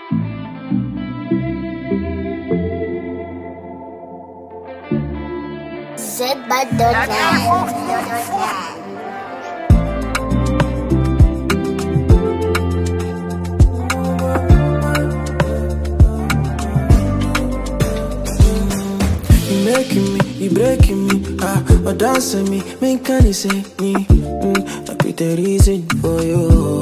Said by the You making me, you breaking me, dancing me, can you say me? I put the reason for you.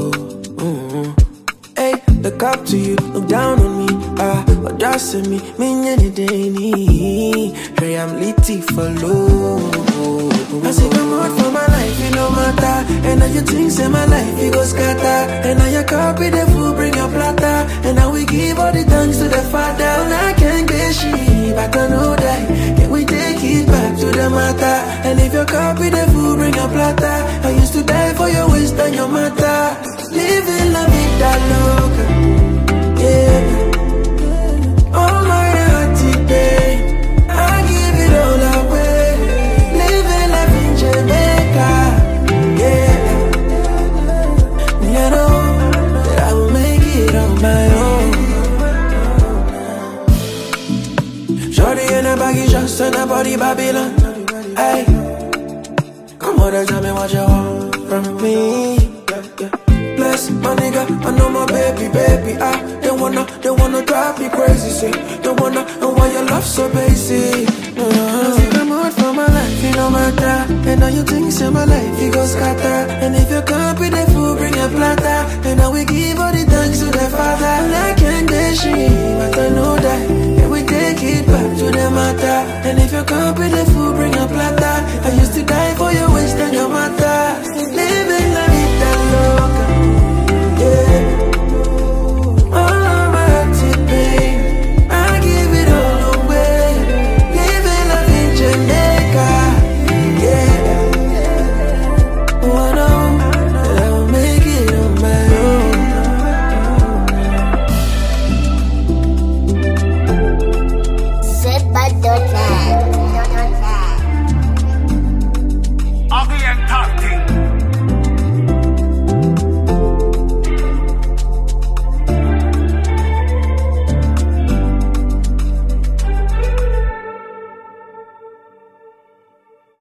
Hey, look up to you, look down on me, dancing me, anything. Pray I'm litty for low. I say come out for my life, it no matter. And now you think say my life, it go scatter. And now you copy the food, bring your platter. And now we give all the thanks to the Father. And I can't get shit, but I know that. Can we take it back to the matter? And if you copy the food, bring your platter. I used to die for your waste and your matter. Living la vida loca, yeah. All my heart today, I give it all away. Living life in Jamaica, yeah. Me I know that I will make it on my own. Shorty in a baggy dress and a body Babylon. Hey, come on and tell me what you want from me. Bless my nigga, I know my baby. They wanna drive me crazy, say they wanna, and why you love so bad.